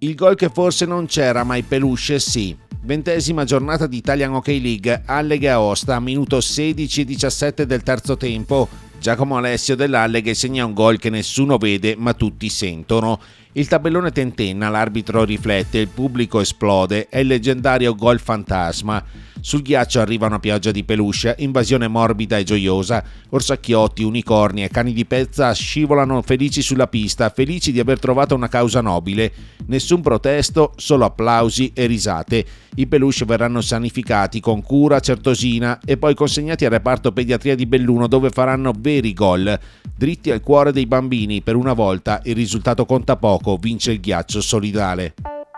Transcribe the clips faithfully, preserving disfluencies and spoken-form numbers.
Il gol che forse non c'era, ma i peluche sì. Ventesima giornata di Italian Hockey League, Alleghe Aosta, minuto sedici e diciassette del terzo tempo. Giacomo Alessio dell'Alleghe segna un gol che nessuno vede ma tutti sentono. Il tabellone tentenna, l'arbitro riflette, il pubblico esplode, è il leggendario gol fantasma. Sul ghiaccio arriva una pioggia di peluche, invasione morbida e gioiosa, orsacchiotti, unicorni e cani di pezza scivolano felici sulla pista, felici di aver trovato una causa nobile. Nessun protesto, solo applausi e risate. I peluche verranno sanificati con cura certosina e poi consegnati al reparto pediatria di Belluno, dove faranno veri gol, dritti al cuore dei bambini. Per una volta il risultato conta poco, vince il ghiaccio solidale.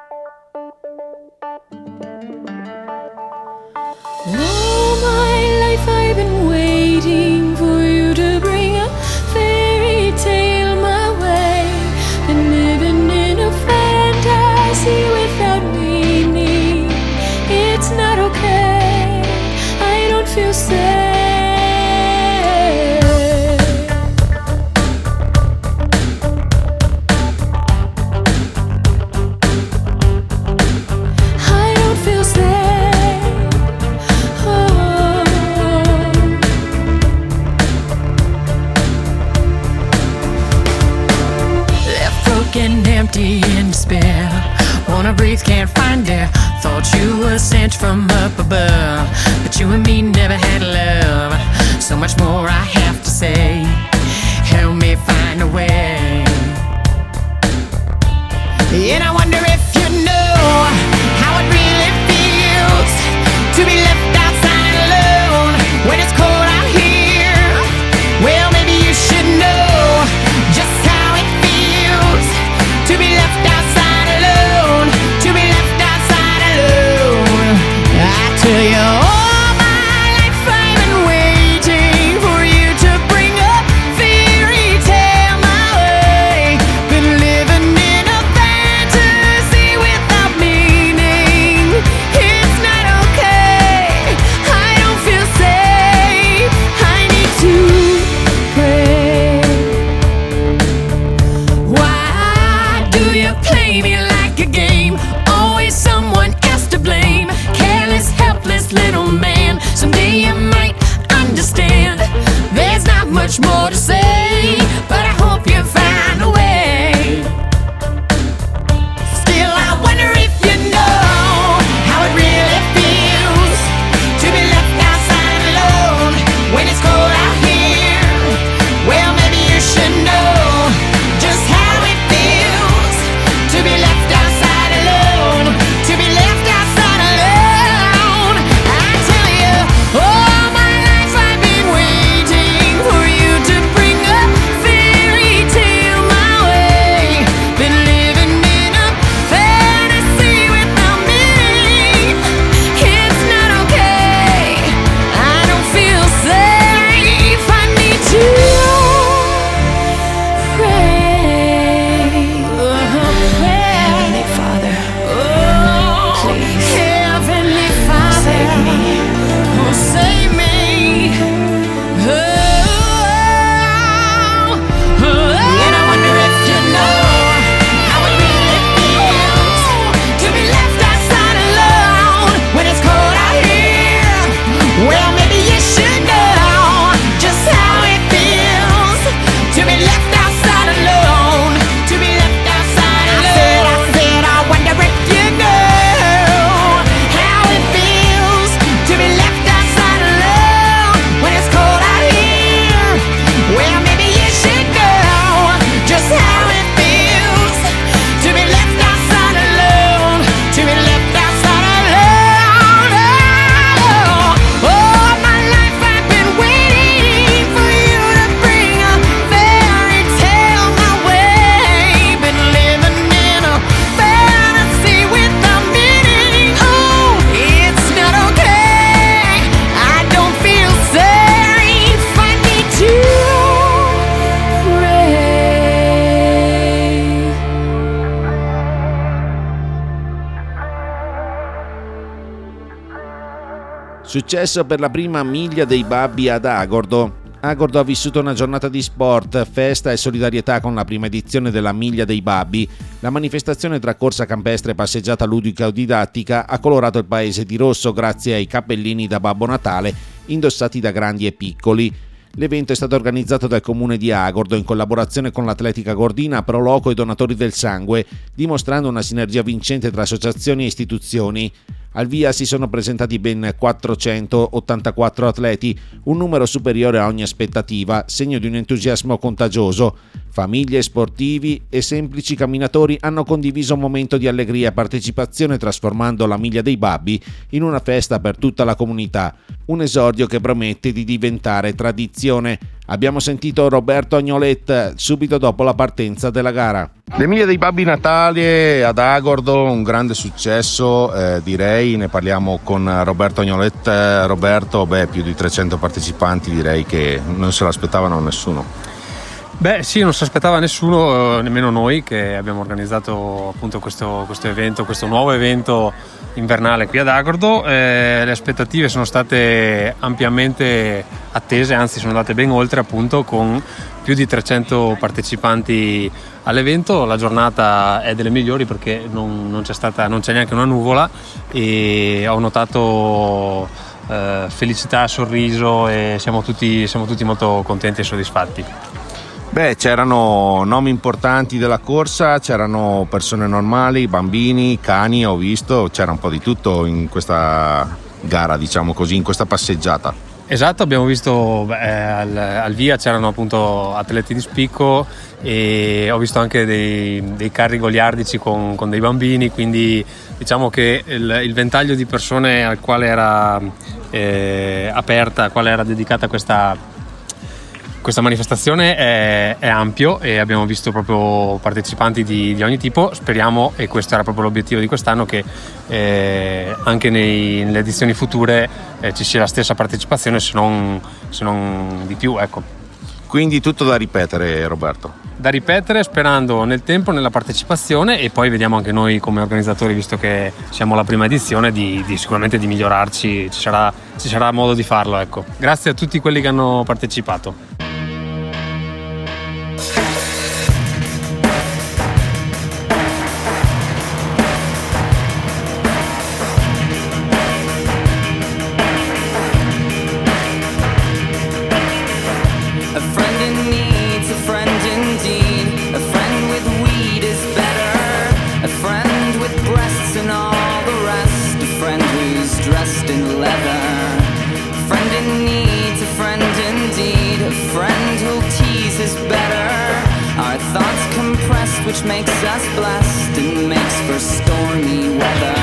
All my life I've been waiting for you to bring a fairy tale my way. Been living in a fantasy without meaning. It's not okay, I don't feel safe. Empty in despair, wanna breathe, can't find air. Thought you were sent from up above, but you and me never had love. So much more I have to say, help me find a way. And I wonder if you know how it really feels to be left outside alone when it's cold out here. Well, maybe you should know just how it feels to be left outside alone, to be left outside alone. I tell you, all my life I've been waiting for you to bring a fairy tale my way. Been living in a fantasy without meaning. It's not okay, I don't feel safe, I need to pray. Why do you play me like a game? Always someone else to blame. Careless, helpless little man. Someday you might understand. There's not much more to say, but I hope you find a way. Still, I wonder if you know how it really feels to be left outside alone when it's cold out here. Well, maybe you should know just how it feels to be left outside alone, to be left outside alone. I tell you, all my life I've been waiting for you to bring a fairy tale my way. Been living in a fantasy without meaning. It's not okay, I don't feel safe, I need to pray. Heavenly Father, please, Heavenly Father, save me. Oh, save me. Oh, oh, and I wonder if you know how it really feels to be left outside alone when it's cold out here. Well, maybe you should know just how it feels to be left outside alone, to be left outside alone. I said, I said, I wonder if you know how it feels to be left outside alone when it's cold out here. Well, maybe you should know just how it feels to be left outside alone, to be left outside alone. Oh, all my life I've been waiting for you to bring a fairy tale my way. Been living in a fantasy without meaning. Oh, it's not okay, I don't feel safe, I need to pray. Successo per la prima miglia dei Babbi ad Agordo. Agordo ha vissuto una giornata di sport, festa e solidarietà con la prima edizione della Miglia dei Babbi. La manifestazione tra corsa campestre e passeggiata ludica o didattica ha colorato il paese di rosso grazie ai cappellini da Babbo Natale indossati da grandi e piccoli. L'evento è stato organizzato dal comune di Agordo in collaborazione con l'Atletica Gordina, Pro Loco e Donatori del Sangue, dimostrando una sinergia vincente tra associazioni e istituzioni. Al via si sono presentati ben quattrocentottantaquattro atleti, un numero superiore a ogni aspettativa, segno di un entusiasmo contagioso. Famiglie, sportivi e semplici camminatori hanno condiviso un momento di allegria e partecipazione, trasformando la Miglia dei Babbi in una festa per tutta la comunità, un esordio che promette di diventare tradizione. Abbiamo sentito Roberto Agnolet subito dopo la partenza della gara. Le Miglia dei Babbi Natale ad Agordo, un grande successo, eh, direi. Ne parliamo con Roberto Agnolet. Roberto, beh, più di trecento partecipanti, direi che non se l'aspettavano nessuno. Beh sì, non si aspettava nessuno, eh, nemmeno noi che abbiamo organizzato appunto questo, questo evento, questo nuovo evento invernale qui ad Agordo. Eh, le aspettative sono state ampiamente attese, anzi sono andate ben oltre, appunto, con più di trecento partecipanti all'evento. La giornata è delle migliori perché non, non c'è stata, non c'è neanche una nuvola, e ho notato eh, felicità, sorriso, e siamo tutti, siamo tutti molto contenti e soddisfatti. Beh, c'erano nomi importanti della corsa, c'erano persone normali, bambini, cani, ho visto, c'era un po' di tutto in questa gara, diciamo così, in questa passeggiata. Esatto, abbiamo visto beh, al, al via c'erano appunto atleti di spicco, e ho visto anche dei, dei carri goliardici con, con dei bambini, quindi diciamo che il, il ventaglio di persone al quale era eh, aperta, al quale era dedicata questa Questa manifestazione è, è ampio, e abbiamo visto proprio partecipanti di, di ogni tipo. Speriamo, e questo era proprio l'obiettivo di quest'anno, che eh, anche nei, nelle edizioni future eh, ci sia la stessa partecipazione, se non, se non di più, ecco. Quindi tutto da ripetere, Roberto? Da ripetere, sperando nel tempo, nella partecipazione, e poi vediamo anche noi come organizzatori, visto che siamo alla prima edizione, di, di sicuramente di migliorarci. Ci sarà, ci sarà modo di farlo, ecco. Grazie a tutti quelli che hanno partecipato. Which makes us blessed and makes for stormy weather.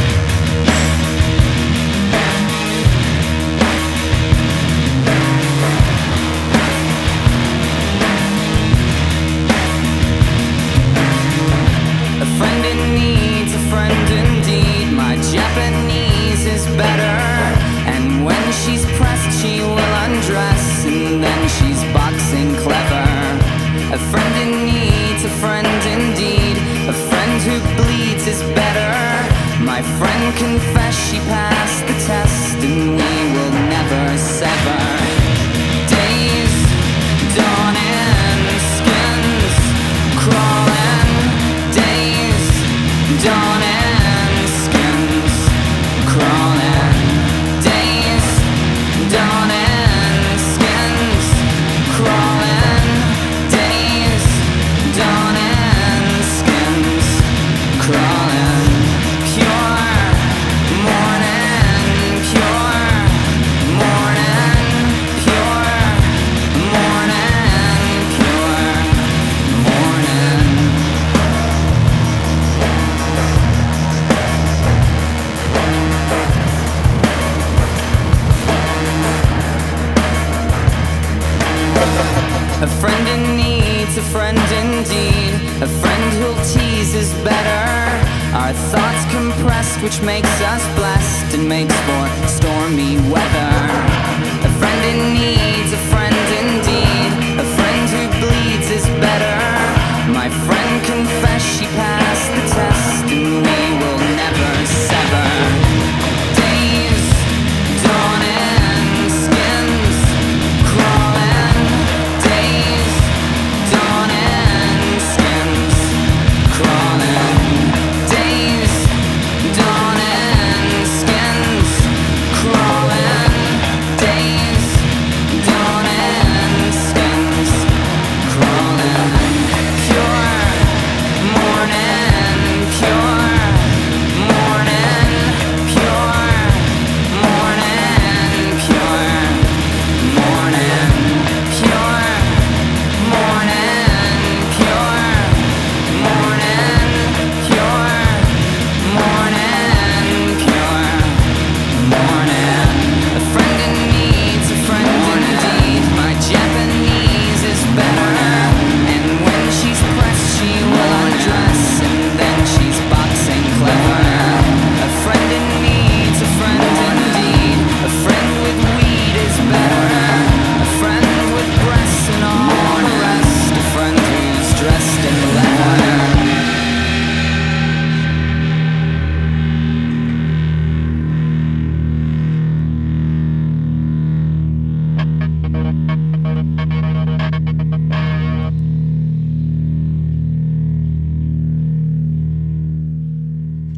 A friend in need's a friend indeed. My Japanese is better, and when she's pressed she will undress, and then she's boxing clever. A friend in need's a friend indeed. A friend who bleeds is better. My friend confessed she passed the test, and we will never sever. Days dawning, skins crawling. Days dawning, skins crawling. Days dawning, skins crawling. Days dawning, skins crawling. Pure morning, pure morning, pure morning, pure morning. A friend in need's a friend indeed. A friend who'll tease is better. Our thoughts compressed, which makes us blessed and makes for stormy weather. A friend in need's a friend indeed. A friend who bleeds is better. My friend confessed she passed the test, and we will never sever. Days dawning, skins crawling.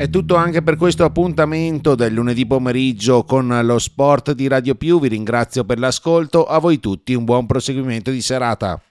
È tutto anche per questo appuntamento del lunedì pomeriggio con lo sport di Radio Più. Vi ringrazio per l'ascolto, a voi tutti un buon proseguimento di serata.